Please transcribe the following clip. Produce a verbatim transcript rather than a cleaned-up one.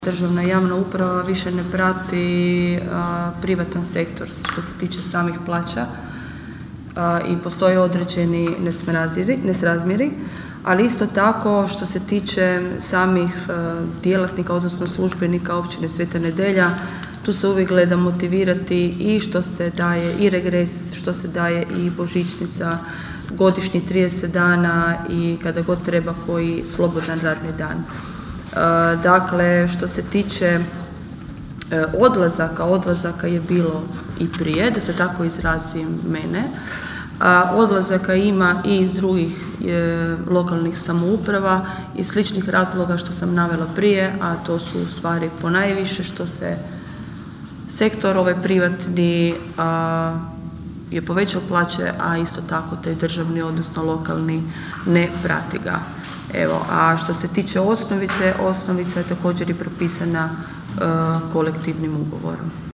Državna javna uprava više ne prati a, privatan sektor što se tiče samih plaća a, i postoje određeni nesrazmjeri, ali isto tako što se tiče samih a, djelatnika, odnosno službenika općine Sveta Nedelja, tu se uvijek gleda motivirati i što se daje i regres, što se daje i božićnica, godišnji trideset dana i kada god treba koji slobodan radni dan. Dakle, što se tiče odlazaka, odlazaka je bilo i prije, da se tako izrazim mene. Odlazaka ima i iz drugih lokalnih samouprava i sličnih razloga što sam navela prije, a to su u stvari ponajviše što se sektor ovaj privatni je povećao plaće, a isto tako taj državni, odnosno lokalni, ne prati ga. Evo, a što se tiče osnovice, osnovica je također i propisana uh, kolektivnim ugovorom.